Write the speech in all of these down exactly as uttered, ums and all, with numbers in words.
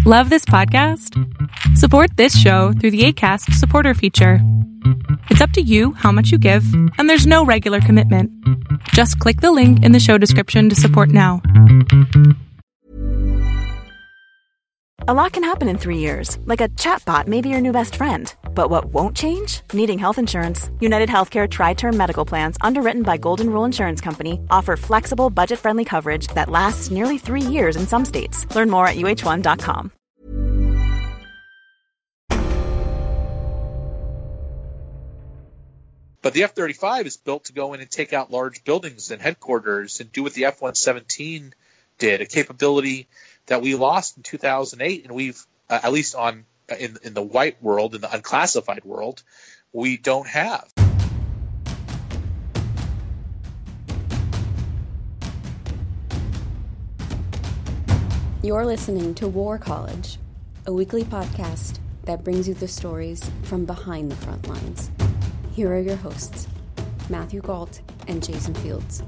Love this podcast? Support this show through the Acast supporter feature. It's up to you how much you give, and there's no regular commitment. Just click the link in the show description to support now. A lot can happen in three years, like a chatbot may be your new best friend. But what won't change? Needing health insurance. United Healthcare Tri-Term Medical Plans, underwritten by Golden Rule Insurance Company, offer flexible, budget-friendly coverage that lasts nearly three years in some states. Learn more at U H one dot com. But the F thirty-five is built to go in and take out large buildings and headquarters and do what the F one seventeen did, a capability that we lost in two thousand eight, and we've, uh, at least on in in the white world, in the unclassified world, we don't have. You're listening to War College, a weekly podcast that brings you the stories from behind the front lines. Here are your hosts, Matthew Gault and Jason Fields.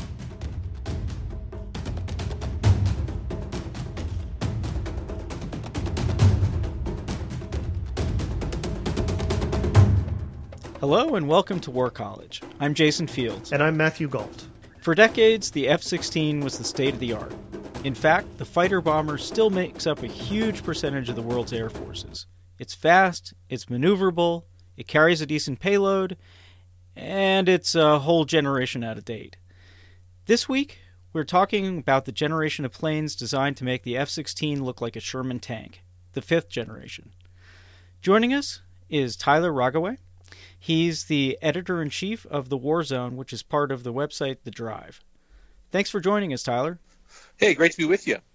Hello and welcome to War College. I'm Jason Fields. And I'm Matthew Gault. For decades, the F sixteen was the state of the art. In fact, the fighter bomber still makes up a huge percentage of the world's air forces. It's fast, it's maneuverable, it carries a decent payload, and it's a whole generation out of date. This week, we're talking about the generation of planes designed to make the F sixteen look like a Sherman tank, the fifth generation. Joining us is Tyler Rogoway. He's the editor-in-chief of The War Zone, which is part of the website The Drive. Thanks for joining us, Tyler. Hey, great to be with you.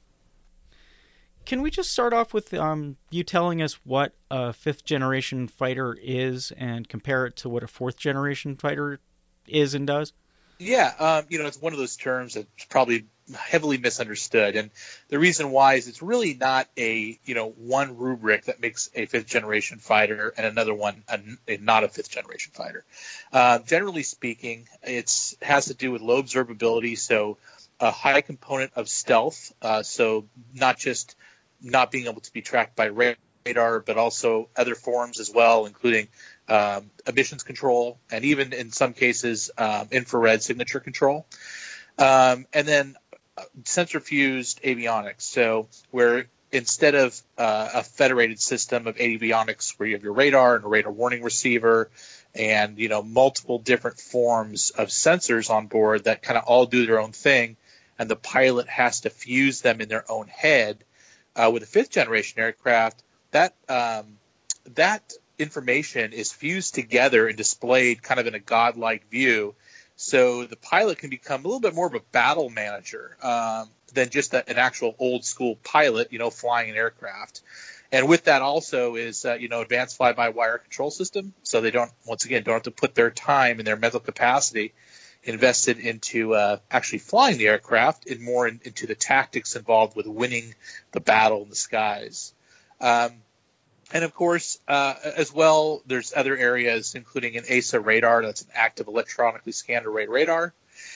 Can we just start off with um, you telling us what a fifth-generation fighter is and compare it to what a fourth-generation fighter is and does? Yeah, um, you know, it's one of those terms that's probably heavily misunderstood. And the reason why is it's really not a, you know, one rubric that makes a fifth-generation fighter and another one a, a not a fifth-generation fighter. Uh, generally speaking, it has to do with low observability, so a high component of stealth, uh, so not just not being able to be tracked by radar, but also other forms as well, including um, emissions control and even in some cases um, infrared signature control. Um, and then sensor fused avionics, so where instead of uh, a federated system of avionics where you have your radar and a radar warning receiver and, you know, multiple different forms of sensors on board that kind of all do their own thing, and the pilot has to fuse them in their own head, uh, with a fifth generation aircraft, that um, that information is fused together and displayed kind of in a godlike view. So the pilot can become a little bit more of a battle manager um, than just a, an actual old school pilot, you know, flying an aircraft. And with that also is, uh, you know, advanced fly-by-wire control system. So they don't, once again, don't have to put their time and their mental capacity invested into uh, actually flying the aircraft and more in, into the tactics involved with winning the battle in the skies. Um, and, of course, uh, as well, there's other areas, including an A S A radar. That's an active electronically scanned array radar.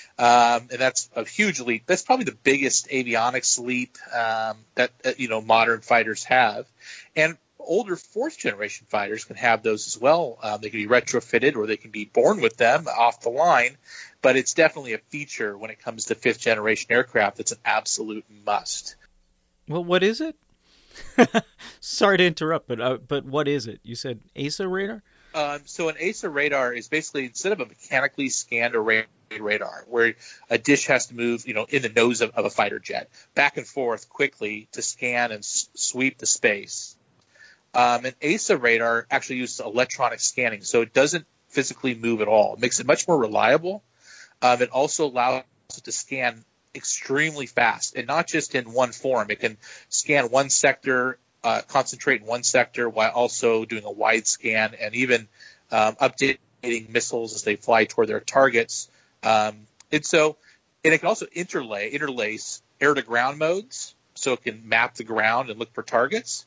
Um, and that's a huge leap. That's probably the biggest avionics leap um, that, uh, you know, modern fighters have. And older fourth-generation fighters can have those as well. Um, they can be retrofitted or they can be born with them off the line. But it's definitely a feature when it comes to fifth-generation aircraft. It's an absolute must. Well, what is it? Sorry to interrupt, but uh, but what is it? You said A S A radar? Um, so an A S A radar is basically, instead of a mechanically scanned array radar, where a dish has to move, you know, in the nose of, of a fighter jet, back and forth quickly to scan and s- sweep the space. Um, an A S A radar actually uses electronic scanning, so it doesn't physically move at all. It makes it much more reliable. Um, it also allows it to scan extremely fast, and not just in one form. It can scan one sector, uh, concentrate in one sector, while also doing a wide scan and even um, updating missiles as they fly toward their targets. Um, and so, and it can also interlay, interlace air-to-ground modes, so it can map the ground and look for targets,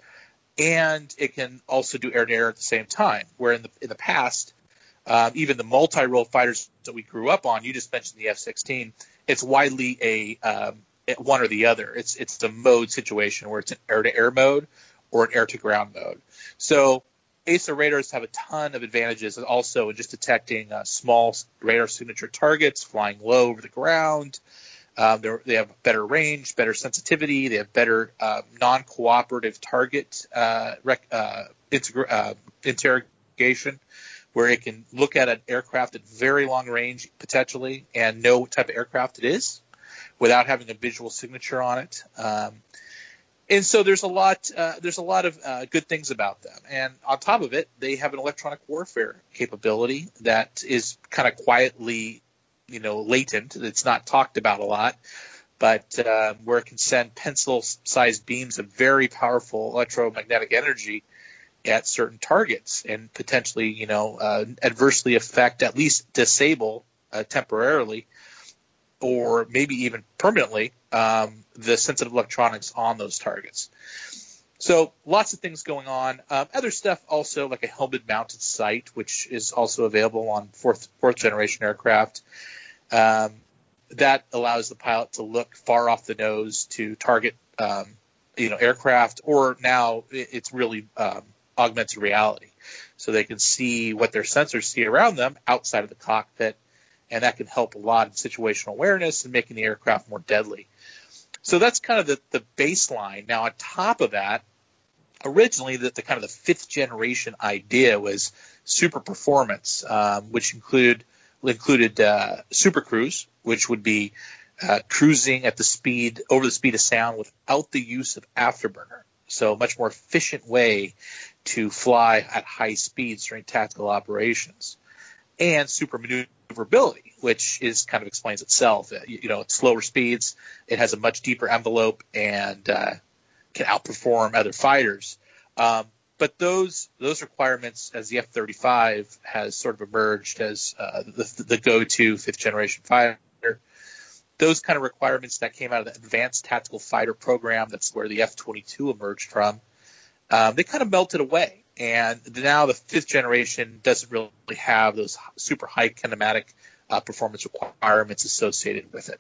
and it can also do air-to-air at the same time. Where in the in the past, uh, even the multi-role fighters that we grew up on, you just mentioned the F sixteen. It's widely a um, one or the other. It's it's a mode situation where it's an air-to-air mode or an air-to-ground mode. So A S A radars have a ton of advantages also in just detecting uh, small radar signature targets flying low over the ground. Um, they have better range, better sensitivity. They have better uh, non-cooperative target uh, rec- uh, integra- uh, interrogation, where it can look at an aircraft at very long range potentially and know what type of aircraft it is without having a visual signature on it. Um, and so there's a lot uh, there's a lot of uh, good things about them. And on top of it, they have an electronic warfare capability that is kind of quietly, you know, latent. It's not talked about a lot, but uh, where it can send pencil-sized beams of very powerful electromagnetic energy at certain targets and potentially, you know, uh, adversely affect, at least disable uh, temporarily, or maybe even permanently, um, the sensitive electronics on those targets. So lots of things going on. Um, other stuff also, like a helmet-mounted sight, which is also available on fourth fourth generation aircraft. Um, that allows the pilot to look far off the nose to target, um, you know, aircraft, or now it's really um, augmented reality. So they can see what their sensors see around them outside of the cockpit, and that can help a lot in situational awareness and making the aircraft more deadly. So that's kind of the, the baseline. Now, on top of that, originally the, the kind of the fifth generation idea was super performance, um, which included included uh, Super Cruise, which would be uh, cruising at the speed over the speed of sound without the use of afterburner. So a much more efficient way to fly at high speeds during tactical operations. And super maneuverability, which is kind of explains itself. You know, at slower speeds, it has a much deeper envelope and uh, can outperform other fighters. Um, but those those requirements, as the F thirty-five has sort of emerged as uh, the, the go-to fifth generation fighter, those kind of requirements that came out of the Advanced Tactical Fighter program, that's where the F twenty-two emerged from, um, they kind of melted away. And now the fifth generation doesn't really have those super high kinematic uh, performance requirements associated with it.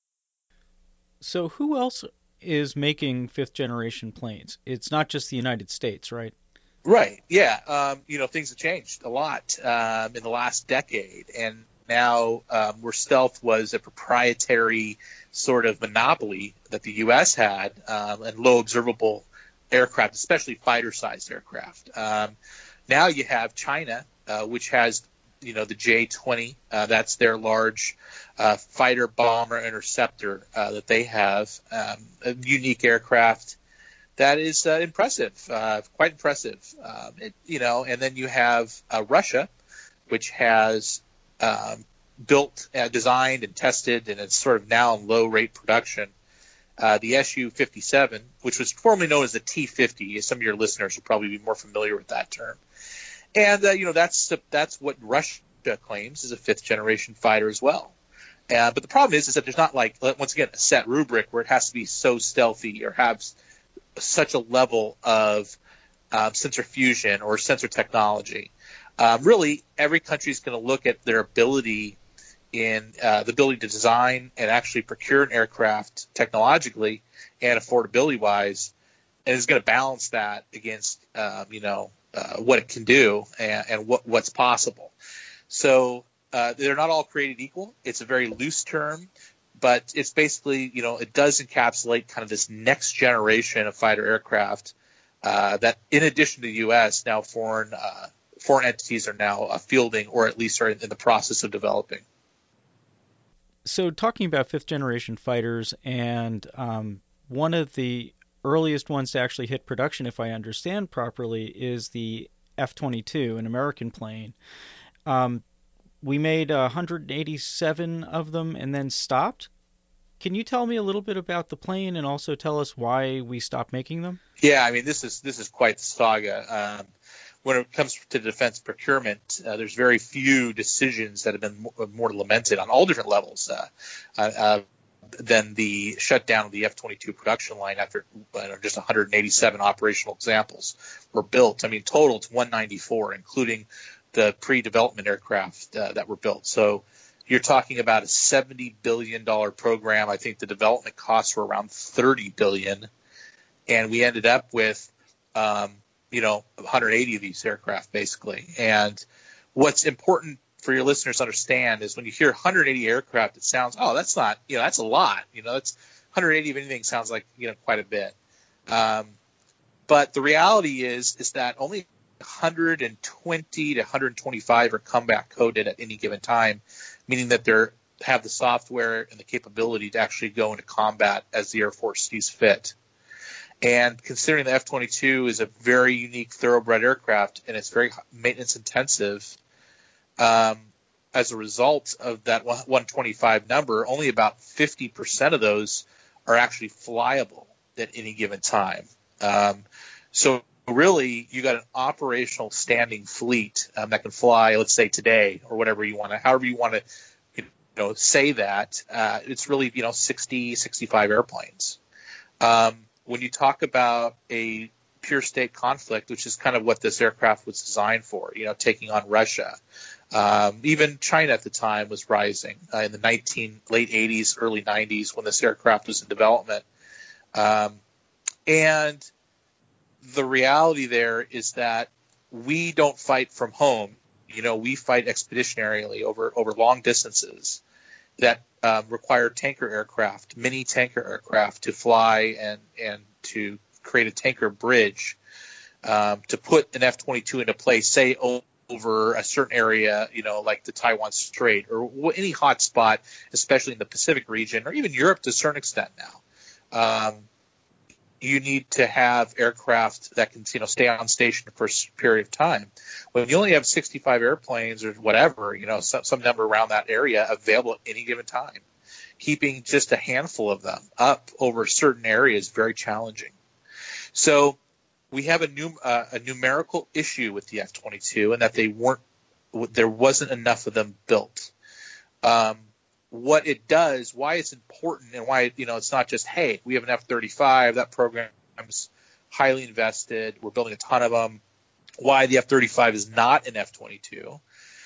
So who else is making fifth generation planes? It's not just the United States, right? Right. Yeah. Um, you know, things have changed a lot um, in the last decade. And now um, where stealth was a proprietary sort of monopoly that the U S had um, and low observable aircraft, especially fighter-sized aircraft. Um, now you have China, uh, which has, you know, the J twenty. Uh, that's their large uh, fighter bomber interceptor uh, that they have, um, a unique aircraft that is uh, impressive, uh, quite impressive. Um, it, you know, and then you have uh, Russia, which has um, built, uh, designed, and tested, and it's sort of now in low-rate production. Uh, the S U fifty-seven, which was formerly known as the T fifty. Some of your listeners will probably be more familiar with that term. And, uh, you know, that's that's what Russia claims is a fifth-generation fighter as well. Uh, but the problem is, is that there's not, like, once again, a set rubric where it has to be so stealthy or have s- such a level of uh, sensor fusion or sensor technology. Um, really, every country is going to look at their ability in uh, the ability to design and actually procure an aircraft technologically and affordability-wise, and is going to balance that against, um, you know, uh, what it can do and, and what, what's possible. So uh, they're not all created equal. It's a very loose term, but it's basically, you know, it does encapsulate kind of this next generation of fighter aircraft uh, that, in addition to the U S, now foreign uh, foreign entities are now uh, fielding, or at least are in the process of developing. So talking about fifth generation fighters, and um, one of the earliest ones to actually hit production, if I understand properly, is the F twenty-two, an American plane. Um, we made one hundred eighty-seven of them and then stopped. Can you tell me a little bit about the plane and also tell us why we stopped making them? Yeah, I mean, this is this is quite the saga. Um, when it comes to defense procurement, uh, there's very few decisions that have been more, more lamented on all different levels uh, uh, than the shutdown of the F twenty-two production line after uh, just one hundred eighty-seven operational examples were built. I mean, total it's one ninety-four, including the pre-development aircraft uh, that were built. So you're talking about a seventy billion dollars program. I think the development costs were around thirty billion dollars, and we ended up with, um, you know, one hundred eighty of these aircraft, basically. And what's important for your listeners to understand is when you hear one hundred eighty aircraft, it sounds, oh, that's not, you know, that's a lot. You know, that's one hundred eighty of anything sounds like, you know, quite a bit. Um, but the reality is, is that only one hundred twenty to one hundred twenty-five are combat coded at any given time, meaning that they have the software and the capability to actually go into combat as the Air Force sees fit. And considering the F twenty-two is a very unique thoroughbred aircraft and it's very maintenance intensive, um, as a result of that one twenty-five number, only about fifty percent of those are actually flyable at any given time. Um, so really, you got an operational standing fleet um, that can fly, let's say today or whatever you want to, however you want to, you know, say that. Uh, it's really, you know, sixty, sixty-five airplanes. Um, when you talk about a pure state conflict, which is kind of what this aircraft was designed for, you know, taking on Russia. Um, even China at the time was rising uh, in the nineteen late eighties, early nineties when this aircraft was in development. Um, and the reality there is that we don't fight from home. You know, we fight expeditionarily over, over long distances that um, require tanker aircraft, mini tanker aircraft to fly and, and to create a tanker bridge um, to put an F twenty-two into place, say, over a certain area, you know, like the Taiwan Strait or any hot spot, especially in the Pacific region or even Europe to a certain extent now. Um, you need to have aircraft that can, you know, stay on station for a period of time. When you only have sixty-five airplanes or whatever, you know, some, some number around that area available at any given time, keeping just a handful of them up over certain areas is very challenging. So we have a new uh, a numerical issue with the F twenty-two, and that they weren't, there wasn't enough of them built. Um, what it does, why it's important, and why, you know, it's not just, hey, we have an F thirty-five, that program's highly invested, we're building a ton of them. Why the F thirty-five is not an F twenty-two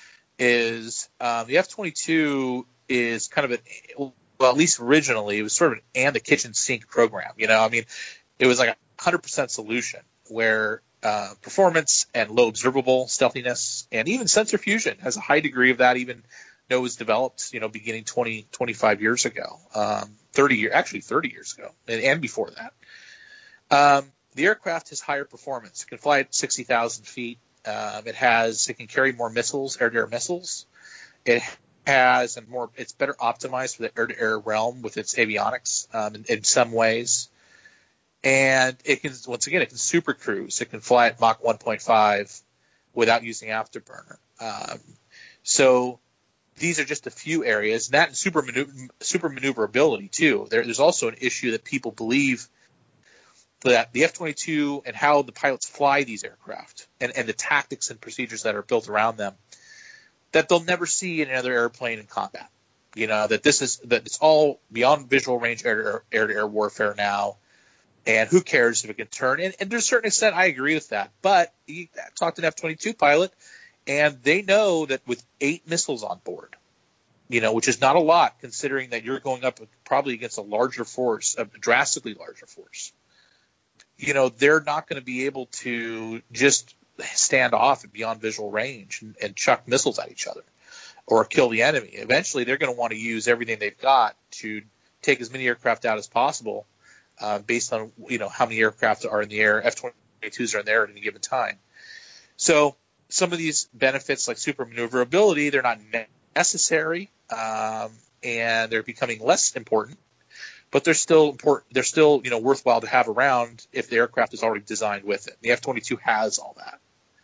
is um, the F twenty-two is kind of an, well, at least originally, it was sort of an and the kitchen sink program. You know, I mean, it was like a one hundred percent solution where uh, performance and low observable stealthiness and even sensor fusion has a high degree of that, even though it was developed, you know, beginning twenty, twenty-five years ago, um, thirty years, actually thirty years ago, and, and before that. Um, the aircraft has higher performance. It can fly at sixty thousand feet. Um, it has, it can carry more missiles, air-to-air missiles. It has, and more, it's better optimized for the air-to-air realm with its avionics um, in, in some ways. And it can, once again, it can super cruise. It can fly at Mach one point five without using afterburner. Um, so these are just a few areas. And that and super, maneuver, super maneuverability, too. There, there's also an issue that people believe that the F twenty-two and how the pilots fly these aircraft and, and the tactics and procedures that are built around them, that they'll never see in another airplane in combat. You know, that this is, that it's all beyond visual range air-to-air, air-to-air warfare now. And who cares if it can turn? And, and to a certain extent, I agree with that. But you talk to an F twenty-two pilot, and they know that with eight missiles on board, you know, which is not a lot considering that you're going up probably against a larger force, a drastically larger force. You know, they're not going to be able to just stand off at beyond visual range and, and chuck missiles at each other or kill the enemy. Eventually, they're going to want to use everything they've got to take as many aircraft out as possible. Uh, based on, you know, how many aircraft are in the air, F twenty-twos are in the air at any given time. So some of these benefits like super maneuverability, they're not necessary, um, and they're becoming less important, but they're still important. They're still, you know, worthwhile to have around if the aircraft is already designed with it. The F twenty-two has all that.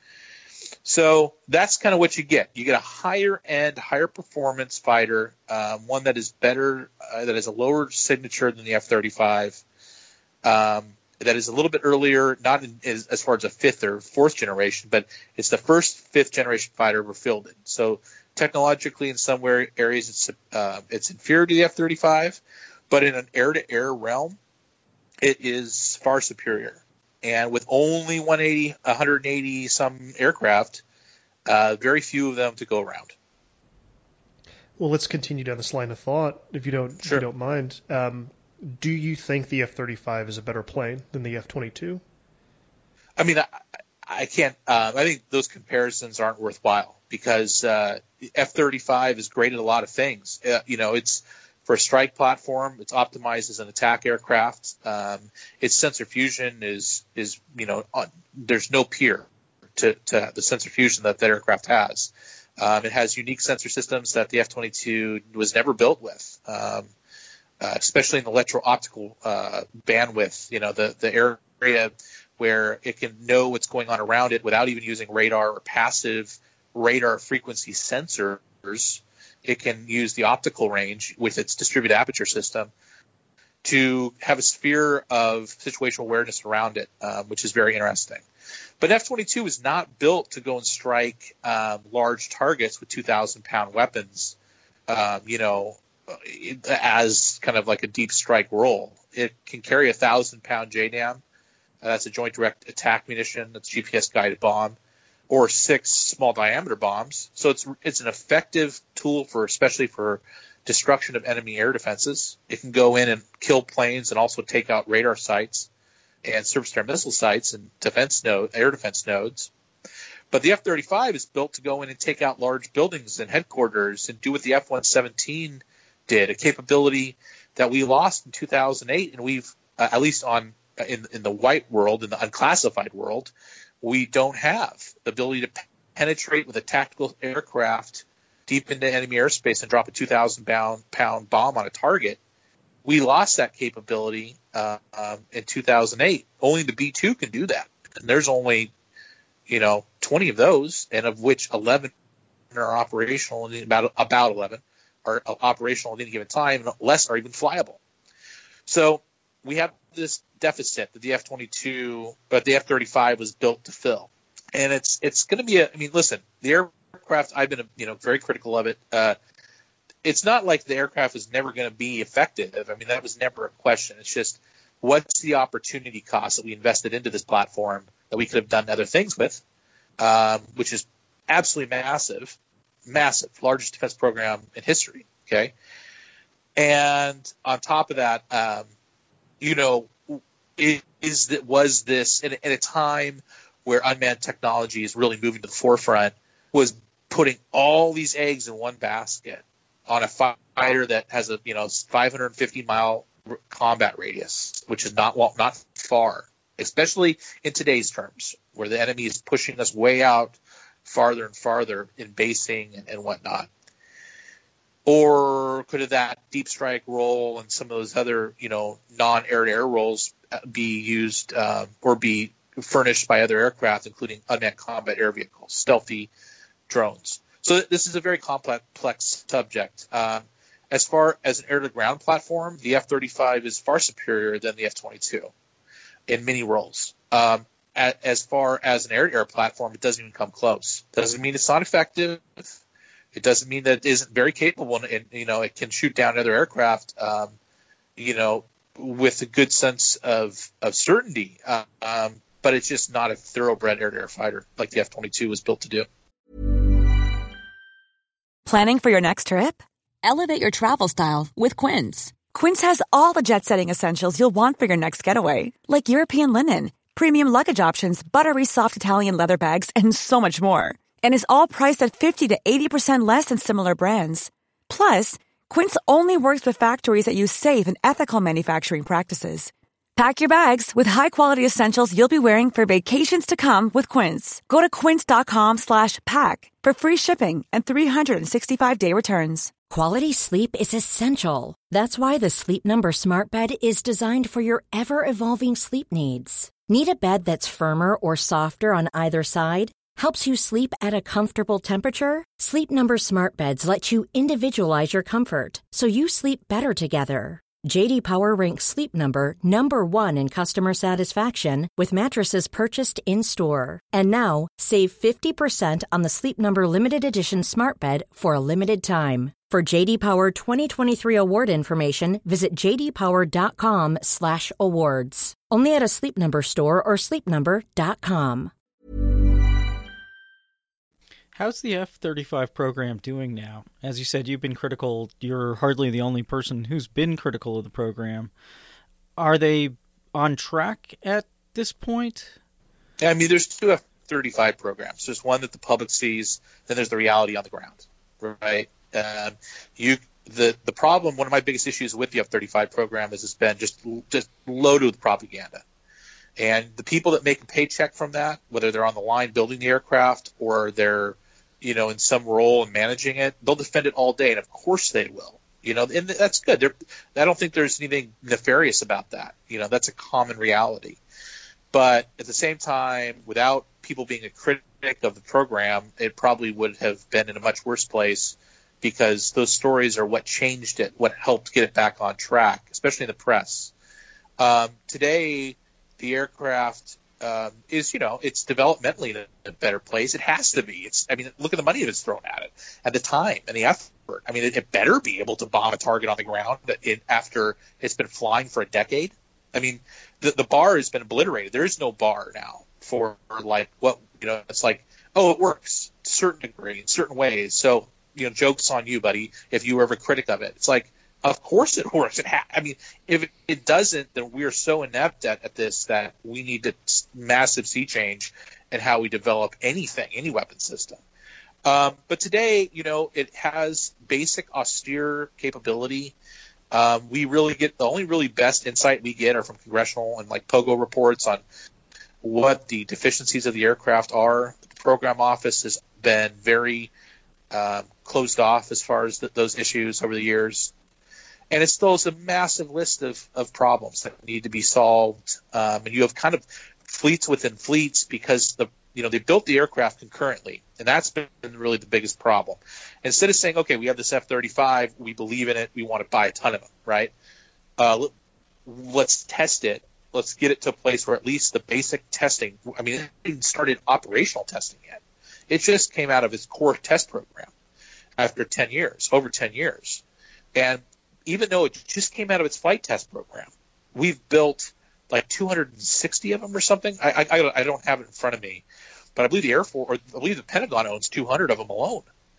So that's kind of what you get. You get a higher end, higher performance fighter, um, one that is better, uh, that has a lower signature than the F thirty-five. Um, that is a little bit earlier, not in, as, as far as a fifth or fourth generation, but it's the first fifth generation fighter ever fielded. So technologically, in some areas, it's uh, it's inferior to the F thirty-five, but in an air-to-air realm, it is far superior. And with only one eighty, one hundred eighty some aircraft, uh, very few of them to go around. Well, let's continue down this line of thought, if you don't, sure. if you don't mind. Um, do you think the F thirty-five is a better plane than the F twenty-two? I mean, I, I can't. Um, I think those comparisons aren't worthwhile because uh, F thirty-five is great at a lot of things. Uh, you know, it's for a strike platform. It's optimized as an attack aircraft. Um, its sensor fusion is is you know on, there's no peer to, to the sensor fusion that that aircraft has. Um, it has unique sensor systems that the F twenty-two was never built with, um, uh, especially in the electro-optical uh, bandwidth. You know, the the area where it can know what's going on around it without even using radar or passive radar frequency sensors. It can use the optical range with its distributed aperture system to have a sphere of situational awareness around it, um, which is very interesting. But F twenty-two is not built to go and strike um, large targets with two thousand pound weapons, um, you know, as kind of like a deep strike role. It can carry a one thousand pound J DAM. Uh, that's a Joint Direct Attack munition. That's a G P S-guided bomb, or six small-diameter bombs. So it's it's an effective tool for, especially for destruction of enemy air defenses. It can go in and kill planes and also take out radar sites and surface-to-air missile sites and defense node, air defense nodes. But the F thirty-five is built to go in and take out large buildings and headquarters and do what the F one seventeen did, a capability that we lost in two thousand eight, and we've, uh, at least on in in the white world, in the unclassified world, we don't have the ability to penetrate with a tactical aircraft deep into enemy airspace and drop a two thousand pound bomb on a target. We lost that capability uh, um, in two thousand eight. Only the B two can do that. And there's only, you know, twenty of those, and of which eleven are operational, and about, about eleven are operational at any given time, and less are even flyable. So we have this deficit that the F twenty-two, but the F thirty-five was built to fill. And it's it's going to be a, I mean, listen, the aircraft, I've been, you know, very critical of it. Uh, it's not like the aircraft is never going to be effective. I mean, that was never a question. It's just, what's the opportunity cost that we invested into this platform that we could have done other things with, um, which is absolutely massive, massive, largest defense program in history, okay? And on top of that, um, you know, is that was this in, in a time where unmanned technology is really moving to the forefront, was putting all these eggs in one basket on a fighter that has a, you know, five hundred fifty mile combat radius, which is not not far, especially in today's terms, where the enemy is pushing us way out farther and farther in basing and, and whatnot. Or could that deep strike role and some of those other, you know, non-air-to-air roles be used uh, or be furnished by other aircraft, including unmanned combat air vehicles, stealthy drones? So this is a very complex subject. Um, as far as an air-to-ground platform, the F thirty-five is far superior than the F twenty-two in many roles. Um, as far as an air-to-air platform, it doesn't even come close. Doesn't mean it's not effective. It doesn't mean that it isn't very capable, and, you know, it can shoot down other aircraft, um, you know, with a good sense of, of certainty. Uh, um, but it's just not a thoroughbred air-to-air fighter like the F twenty-two was built to do. Planning for your next trip? Elevate your travel style with Quince. Quince has all the jet-setting essentials you'll want for your next getaway, like European linen, premium luggage options, buttery soft Italian leather bags, and so much more. And is all priced at fifty to eighty percent less than similar brands. Plus, Quince only works with factories that use safe and ethical manufacturing practices. Pack your bags with high-quality essentials you'll be wearing for vacations to come with Quince. Go to quince.com slash pack for free shipping and three sixty-five day returns. Quality sleep is essential. That's why the Sleep Number Smart Bed is designed for your ever-evolving sleep needs. Need a bed that's firmer or softer on either side? Helps you sleep at a comfortable temperature? Sleep Number Smart Beds let you individualize your comfort so you sleep better together. J D Power ranks Sleep Number number one in customer satisfaction with mattresses purchased in-store. And now, save fifty percent on the Sleep Number Limited Edition Smart Bed for a limited time. For J D Power twenty twenty-three award information, visit jdpower.com slash awards. Only at a Sleep Number store or sleep number dot com. How's the F thirty-five program doing now? As you said, you've been critical. You're hardly the only person who's been critical of the program. Are they on track at this point? Yeah, I mean, there's two F thirty-five programs. There's one that the public sees, then there's the reality on the ground, right? Um, you the the problem. One of my biggest issues with the F thirty-five program is it's been just just loaded with propaganda. And the people that make a paycheck from that, whether they're on the line building the aircraft or they're, you know, in some role in managing it, they'll defend it all day. And of course they will, you know, and that's good. They're, I don't think there's anything nefarious about that. You know, that's a common reality. But at the same time, without people being a critic of the program, it probably would have been in a much worse place, because those stories are what changed it, what helped get it back on track, especially in the press. Um, today, the aircraft um, is, you know, it's developmentally in a, a better place. It has to be. It's, I mean, look at the money that's thrown at it, and the time and the effort. I mean, it, it better be able to bomb a target on the ground it, after it's been flying for a decade. I mean, the, the bar has been obliterated. There is no bar now for, like, what, you know, it's like, oh, it works to a certain degree in certain ways. So, you know, joke's on you, buddy, if you were ever a critic of it. It's like, of course it works. It ha- I mean, if it doesn't, then we are so inept at, at this that we need a massive sea change in how we develop anything, any weapon system. Um, but today, you know, it has basic austere capability. Um, we really get the only really best insight we get are from congressional and like POGO reports on what the deficiencies of the aircraft are. The program office has been very uh, closed off as far as the, those issues over the years. And it still is a massive list of, of problems that need to be solved. Um, and you have kind of fleets within fleets because the you know they built the aircraft concurrently, and that's been really the biggest problem. Instead of saying, okay, we have this F thirty-five, we believe in it, we want to buy a ton of them, right? Uh, let's test it. Let's get it to a place where at least the basic testing. I mean, it didn't started operational testing yet. It just came out of its core test program after ten years, over ten years, and even though it just came out of its flight test program, we've built like two hundred sixty of them or something. I, I, I don't have it in front of me, but I believe the Air Force, or I believe the Pentagon owns two hundred of them alone.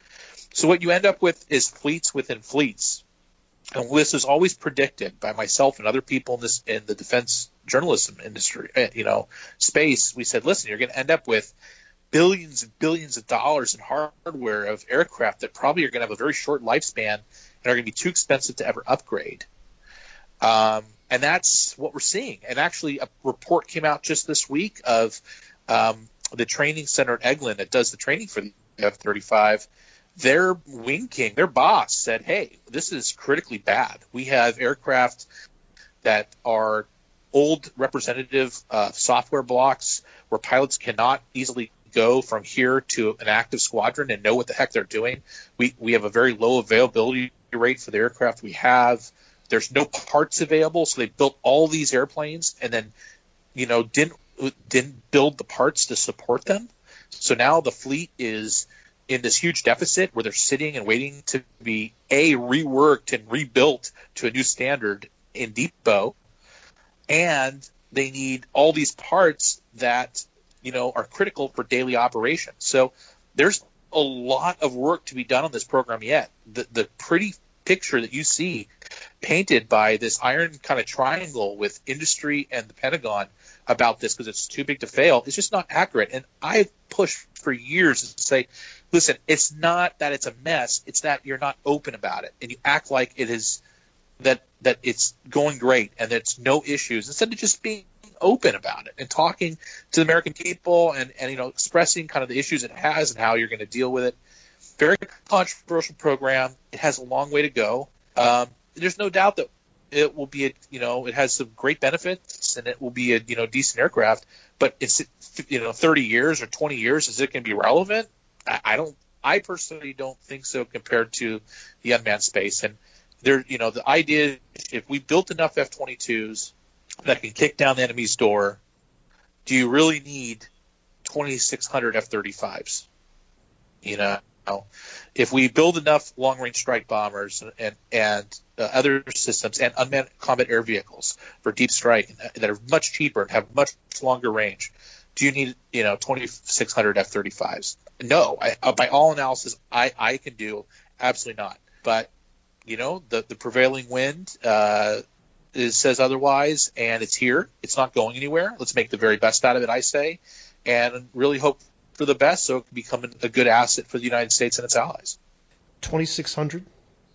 So what you end up with is fleets within fleets. And this is always predicted by myself and other people in this in the defense journalism industry, you know, space. We said, listen, you're going to end up with billions and billions of dollars in hardware of aircraft that probably are going to have a very short lifespan and are going to be too expensive to ever upgrade. Um, and that's what we're seeing. And actually, a report came out just this week of um, the training center at Eglin that does the training for the F thirty-five. Their wing king, their boss, said, hey, this is critically bad. We have aircraft that are old representative uh, software blocks where pilots cannot easily go from here to an active squadron and know what the heck they're doing. We we have a very low availability rate for the aircraft we have. There's no parts available, so they built all these airplanes and then, you know, didn't didn't build the parts to support them. So now the fleet is in this huge deficit where they're sitting and waiting to be a reworked and rebuilt to a new standard in depot, and they need all these parts that, you know, are critical for daily operations. So there's a lot of work to be done on this program yet. The the pretty picture that you see painted by this iron kind of triangle with industry and the Pentagon about this because it's too big to fail is just not accurate. And I've pushed for years to say, listen, it's not that it's a mess, it's that you're not open about it and you act like it is that that it's going great and there's no issues instead of just being open about it and talking to the American people and, and you know expressing kind of the issues it has and how you're going to deal with it. Very controversial program. It has a long way to go. Um, there's no doubt that it will be a, you know, it has some great benefits and it will be a, you know, decent aircraft, but it's, you know, thirty years or twenty years, is it going to be relevant? I, I don't, I personally don't think so compared to the unmanned space. And there, you know, the idea is if we built enough F twenty-twos that can kick down the enemy's door, do you really need twenty-six hundred F thirty-fives? You know, if we build enough long-range strike bombers and and, and uh, other systems and unmanned combat air vehicles for deep strike that are much cheaper and have much longer range, do you need, you know, twenty-six hundred F thirty-fives? no, I, uh, by all analysis, I, I can do absolutely not. But, you know, the, the prevailing wind uh, is, says otherwise, and it's here. It's not going anywhere. Let's make the very best out of it, I say, and really hope for the best so it can become a good asset for the United States and its allies. twenty-six hundred?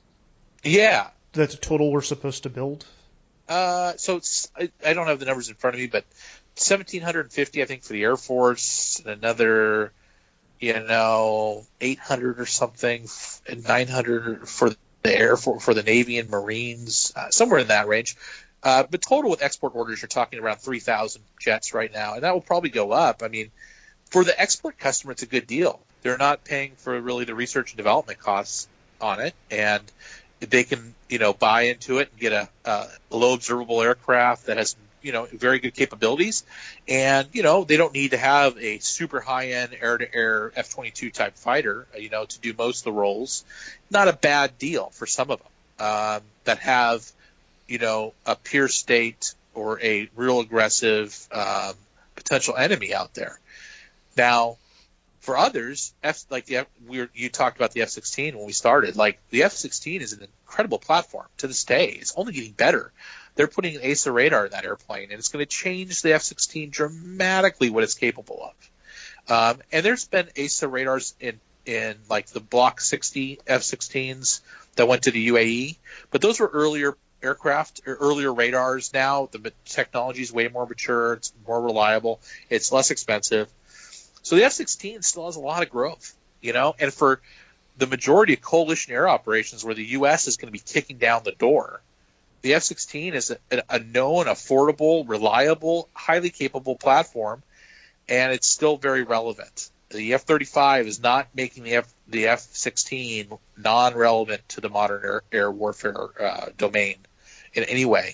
Yeah. That's the total we're supposed to build? Uh, so it's, I, I don't have the numbers in front of me, but seventeen fifty, I think, for the Air Force, and another, you know, eight hundred or something, and nine hundred for the Air Force, for the Navy and Marines, uh, somewhere in that range. Uh, but total with export orders, you're talking around three thousand jets right now, and that will probably go up. I mean, for the export customer, it's a good deal. They're not paying for really the research and development costs on it, and they can, you know, buy into it and get a, a low observable aircraft that has, you know, very good capabilities. And, you know, they don't need to have a super high-end air-to-air F twenty-two type fighter, you know, to do most of the roles. Not a bad deal for some of them um, that have, you know, a peer state or a real aggressive um, potential enemy out there. Now, for others, F, like the F, we were, you talked about the F sixteen when we started. Like the F sixteen is an incredible platform to this day. It's only getting better. They're putting an A S A radar in that airplane, and it's going to change the F sixteen dramatically what it's capable of. Um, and there's been A S A radars in, in like the Block sixty F sixteens that went to the U A E, but those were earlier aircraft or earlier radars. Now the technology is way more mature. It's more reliable. It's less expensive. So the F sixteen still has a lot of growth, you know, and for the majority of coalition air operations where the U S is going to be kicking down the door, the F sixteen is a, a known, affordable, reliable, highly capable platform, and it's still very relevant. The F thirty-five is not making the F, the F sixteen non-relevant to the modern air, air warfare uh, domain in any way.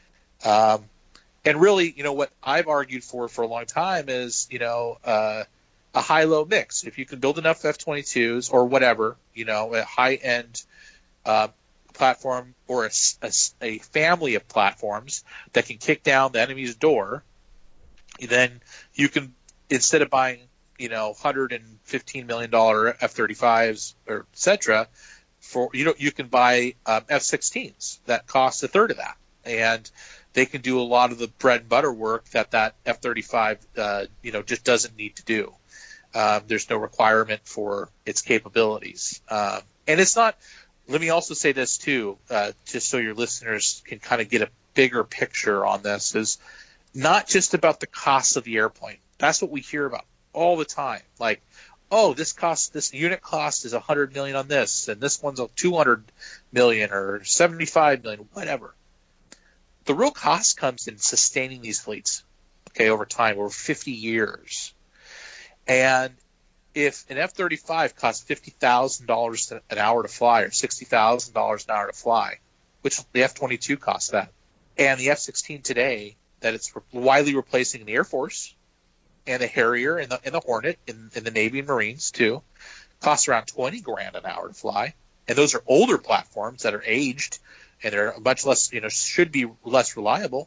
Um, And really, you know, what I've argued for for a long time is, you know, uh, a high-low mix. If you can build enough F twenty-twos or whatever, you know, a high-end uh, platform or a, a, a family of platforms that can kick down the enemy's door, then you can, instead of buying, you know, one hundred fifteen million dollars F thirty-fives or et cetera, for, you know, you can buy um, F sixteens that cost a third of that. And they can do a lot of the bread and butter work that that F thirty-five, uh, you know, just doesn't need to do. Um, there's no requirement for its capabilities. Um, and it's not – let me also say this too, uh, just so your listeners can kind of get a bigger picture on this, is not just about the cost of the airplane. That's what we hear about all the time. Like, oh, this cost, this unit cost is one hundred million dollars on this, and this one's two hundred million dollars or seventy-five million dollars, whatever. The real cost comes in sustaining these fleets, okay, over time, over fifty years. And if an F thirty-five costs fifty thousand dollars an hour to fly or sixty thousand dollars an hour to fly, which the F twenty-two costs that, and the F sixteen today that it's widely replacing in the Air Force and the Harrier and the, and the Hornet in, in the Navy and Marines too, costs around twenty grand an hour to fly. And those are older platforms that are aged and they're much less, you know, should be less reliable.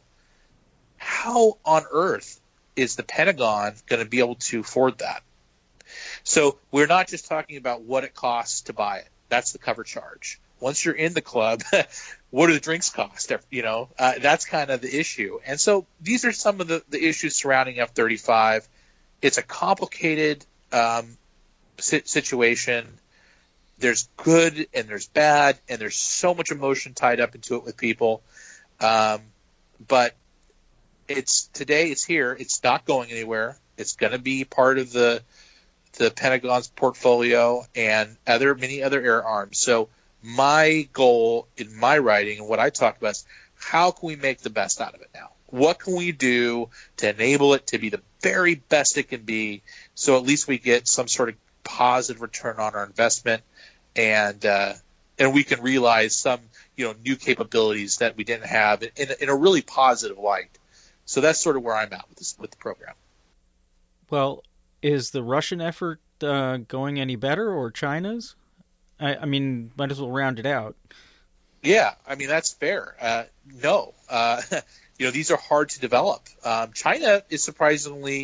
How on earth is the Pentagon going to be able to afford that? So we're not just talking about what it costs to buy it. That's the cover charge. Once you're in the club, what do the drinks cost? You know, uh, that's kind of the issue. And so these are some of the, the issues surrounding F thirty-five. It's a complicated um, situation. There's good and there's bad, and there's so much emotion tied up into it with people. Um, but it's today, it's here. It's not going anywhere. It's going to be part of the the Pentagon's portfolio and other many other air arms. So my goal in my writing and what I talk about is how can we make the best out of it now? What can we do to enable it to be the very best it can be, so at least we get some sort of positive return on our investment, and uh, and we can realize some, you know, new capabilities that we didn't have in, in, in a really positive light. So that's sort of where I'm at with this with the program. Well, is the Russian effort uh, going any better, or China's? I, I mean, might as well round it out. Yeah, I mean, that's fair. Uh, no, uh, you know, these are hard to develop. Um, China is surprisingly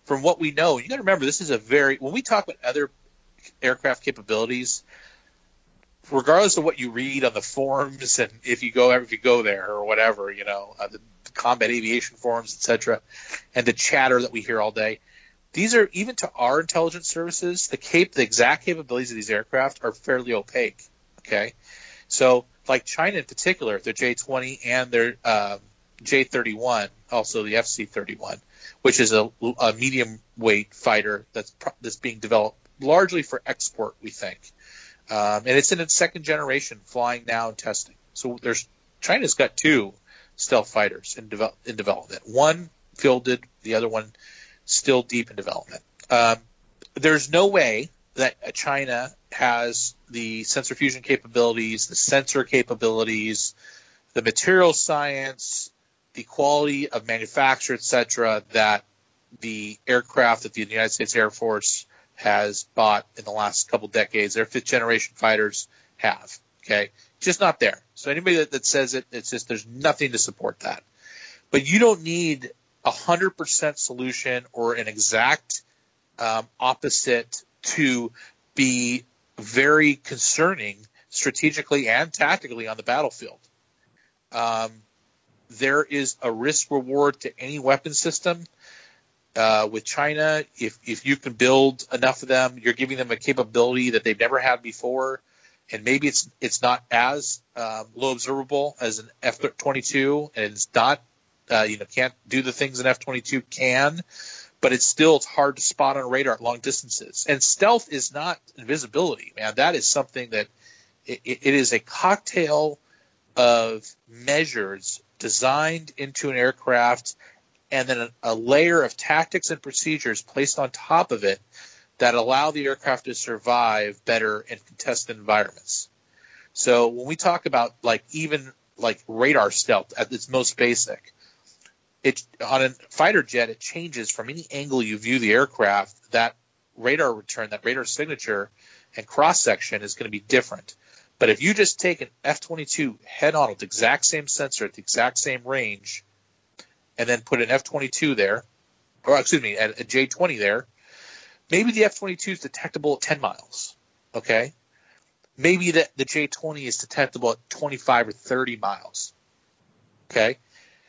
from what we know, you got to remember this is a very when we talk about other aircraft capabilities, regardless of what you read on the forums and if you go if you go there or whatever, you know, uh, the combat aviation forums, et cetera, and the chatter that we hear all day. These are, even to our intelligence services, the cap- the exact capabilities of these aircraft are fairly opaque, okay? So, like China in particular, their J twenty and their uh, J thirty-one, also the F C thirty-one, which is a, a medium-weight fighter that's, pro- that's being developed largely for export, we think. Um, and it's in its second generation, flying now and testing. So there's China's got two stealth fighters in, devel- in development. One fielded, the other one still deep in development. Um, there's no way that China has the sensor fusion capabilities, the sensor capabilities, the material science, the quality of manufacture, et cetera, that the aircraft that the United States Air Force has bought in the last couple decades, their fifth generation fighters have. Okay, just not there. So anybody that, that says it, it's just there's nothing to support that. But you don't need a hundred percent solution or an exact um, opposite to be very concerning strategically and tactically on the battlefield. Um, there is a risk reward to any weapon system. Uh, with China, if if you can build enough of them, you're giving them a capability that they've never had before, and maybe it's it's not as um, low observable as an F twenty-two, and it's not uh, you know can't do the things an F twenty-two can, but it's still it's hard to spot on radar at long distances. And stealth is not invisibility, man. That is something that it, it is a cocktail of measures designed into an aircraft, and then a, a layer of tactics and procedures placed on top of it that allow the aircraft to survive better in contested environments. So when we talk about like even like radar stealth at its most basic, it on a fighter jet it changes from any angle you view the aircraft. That radar return, that radar signature and cross section is going to be different. But if you just take an F twenty-two head on with the exact same sensor at the exact same range, and then put an F twenty-two there, or excuse me, a, a J twenty there, maybe the F twenty-two is detectable at ten miles, okay? Maybe the, the J twenty is detectable at twenty-five or thirty miles, okay?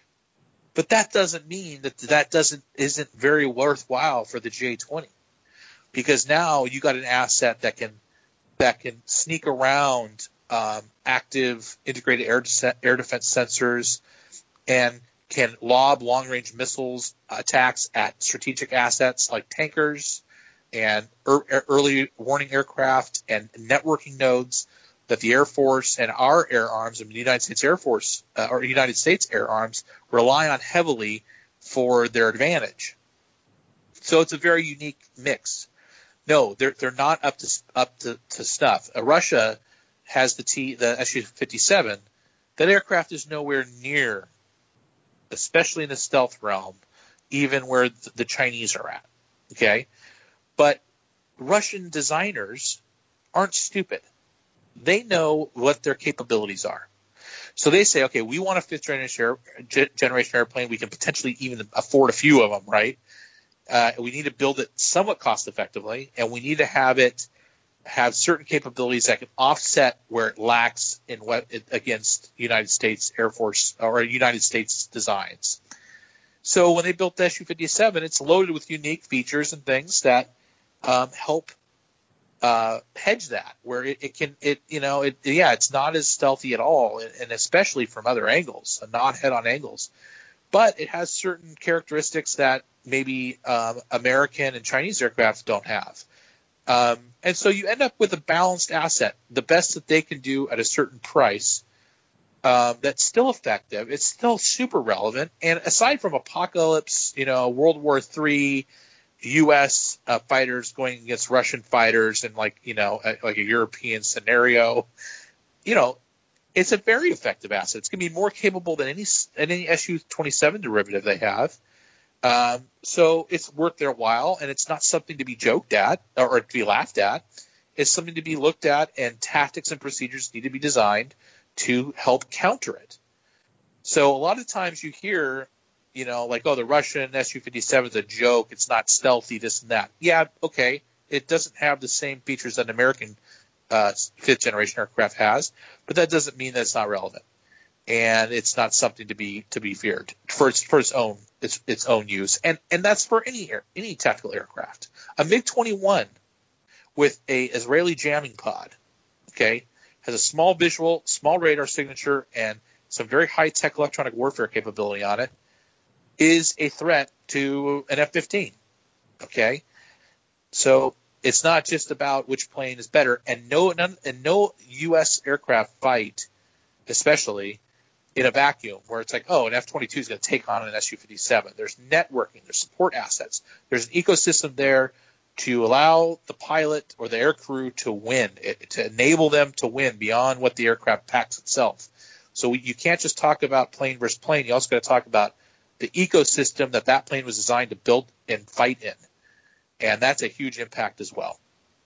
But that doesn't mean that that doesn't isn't very worthwhile for the J twenty, because now you got an asset that can that can sneak around um, active integrated air, de- air defense sensors and can lob long-range missiles attacks at strategic assets like tankers and er- early warning aircraft and networking nodes that the Air Force and our air arms and the United States Air Force uh, or United States air arms rely on heavily for their advantage. So it's a very unique mix. No, they're they're not up to up to, to snuff. Uh, Russia has the T the S U fifty-seven. That aircraft is nowhere near, especially in the stealth realm, even where the Chinese are at, okay? But Russian designers aren't stupid. They know what their capabilities are. So they say, okay, we want a fifth generation, generation airplane. We can potentially even afford a few of them, right? Uh, we need to build it somewhat cost effectively, and we need to have it have certain capabilities that can offset where it lacks in what it, against United States Air Force or United States designs. So when they built the S U fifty-seven, it's loaded with unique features and things that um, help uh, hedge that, where it, it can, it you know, it yeah, it's not as stealthy at all, and especially from other angles, not head-on angles, but it has certain characteristics that maybe um, American and Chinese aircraft don't have. Um, and so you end up with a balanced asset, the best that they can do at a certain price um, that's still effective. It's still super relevant. And aside from apocalypse, you know, World War Three, U S uh, fighters going against Russian fighters and like, you know, a, like a European scenario, you know, it's a very effective asset. It's going to be more capable than any, any S U twenty-seven derivative they have. Um, so it's worth their while, and it's not something to be joked at or, or to be laughed at. It's something to be looked at, and tactics and procedures need to be designed to help counter it. So a lot of times you hear, you know, like, oh, the Russian S U fifty-seven is a joke. It's not stealthy, this and that. Yeah, okay. It doesn't have the same features that an American uh, fifth generation aircraft has, but that doesn't mean that it's not relevant. And it's not something to be to be feared for its for its own its its own use. And and that's for any air, any tactical aircraft. A MiG twenty-one with a Israeli jamming pod, okay, has a small visual, small radar signature, and some very high-tech electronic warfare capability on it, is a threat to an F fifteen, okay? So it's not just about which plane is better, and no, none, and no U S aircraft fight, especially in a vacuum, where it's like, oh, an F twenty-two is going to take on an S U fifty-seven. There's networking, there's support assets, there's an ecosystem there to allow the pilot or the air crew to win, it, to enable them to win beyond what the aircraft packs itself. So you can't just talk about plane versus plane. You also got to talk about the ecosystem that that plane was designed to build and fight in. And that's a huge impact as well.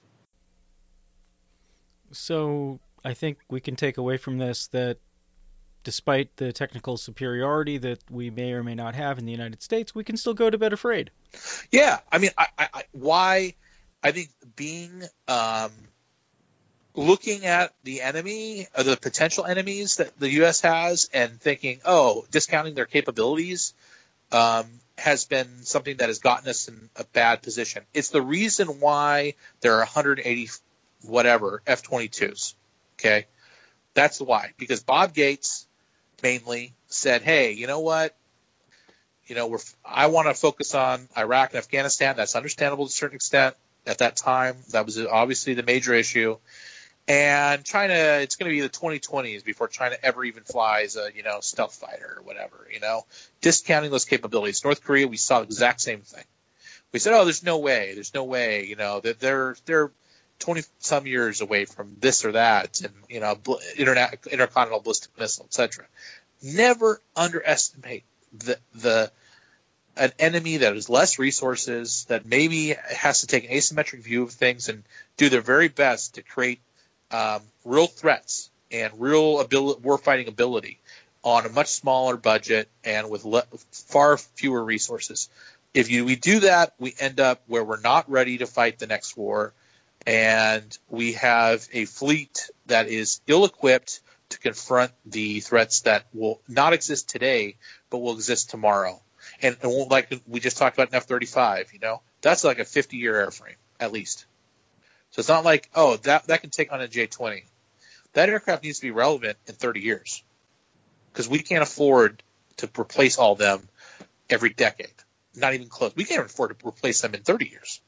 So I think we can take away from this that despite the technical superiority that we may or may not have in the United States, we can still go to bed afraid. Yeah. I mean, I, I, why I think being um, looking at the enemy, or the potential enemies that the U S has, and thinking, oh, discounting their capabilities um, has been something that has gotten us in a bad position. It's the reason why there are one hundred eighty whatever F twenty-twos. Okay, that's why. Because Bob Gates mainly said, hey, you know what? You know, we're I want to focus on Iraq and Afghanistan. That's understandable to a certain extent. At that time, that was obviously the major issue. And China, it's going to be the twenty twenties before China ever even flies a, you know, stealth fighter or whatever, you know, discounting those capabilities. North Korea, we saw the exact same thing. We said, oh, there's no way, there's no way, you know, that they're, they're twenty some years away from this or that, and, you know, internet, intercontinental ballistic missile, et cetera. Never underestimate the, the, an enemy that has less resources, that maybe has to take an asymmetric view of things and do their very best to create Um, real threats and real ability, warfighting ability on a much smaller budget and with le- far fewer resources. If you, we do that, we end up where we're not ready to fight the next war, and we have a fleet that is ill-equipped to confront the threats that will not exist today, but will exist tomorrow. And, and won't, like we just talked about an F thirty-five, you know, that's like a fifty-year airframe at least. So it's not like, oh, that that can take on a J twenty. That aircraft needs to be relevant in thirty years, because we can't afford to replace all of them every decade. Not even close. We can't afford to replace them in thirty years.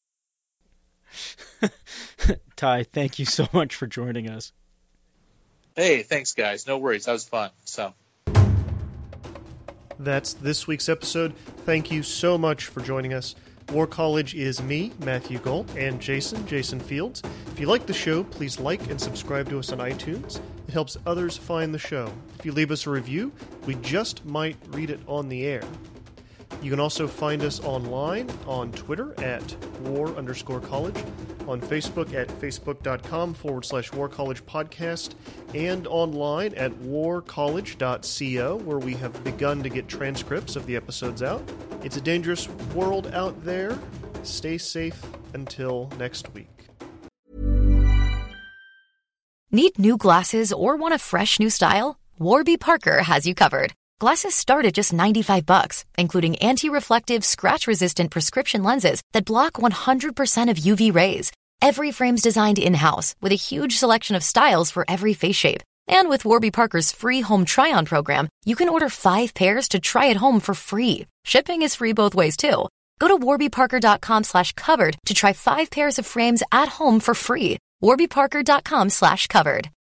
Ty, thank you so much for joining us. Hey, thanks, guys. No worries. That was fun. So. That's this week's episode. Thank you so much for joining us. War College is me, Matthew Gault, and Jason, Jason Fields. If you like the show, please like and subscribe to us on iTunes. It helps others find the show. If you leave us a review, we just might read it on the air. You can also find us online on Twitter at war underscore college, on Facebook at facebook.com forward slash War College Podcast, and online at warcollege.co, where we have begun to get transcripts of the episodes out. It's a dangerous world out there. Stay safe until next week. Need new glasses or want a fresh new style? Warby Parker has you covered. Glasses start at just ninety-five bucks, including anti-reflective, scratch-resistant prescription lenses that block one hundred percent of U V rays. Every frame's designed in-house with a huge selection of styles for every face shape. And with Warby Parker's free home try-on program, you can order five pairs to try at home for free. Shipping is free both ways, too. Go to warbyparker.com slash covered to try five pairs of frames at home for free. warbyparker.com slash covered.